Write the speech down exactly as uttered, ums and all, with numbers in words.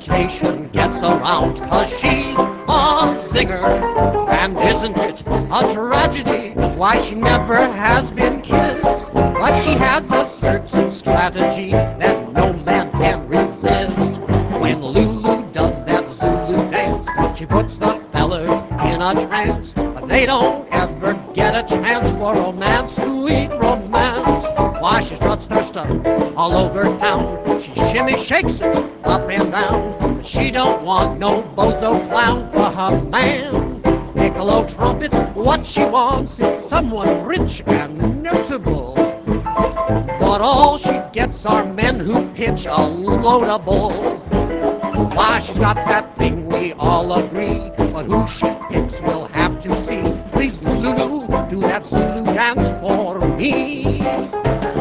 reputation gets around, 'cause she's a singer. And isn't it a tragedy why she never has been kissed? But she has a certain strategy that no man can resist. When Lulu does that Zulu dance, she puts the fellers in a trance, but they don't ever get a chance for romance, sweet romance. Why, she struts her stuff all over town, she shimmy shakes it up and down, but she don't want no bozo clown for her man. Piccolo trumpets, what she wants is someone rich and notable, but all she gets are men who pitch a load of bull. Why, she's got that thing, we all agree, but who she picks we'll have to see. Please, Lulu, do that Zulu dance for me.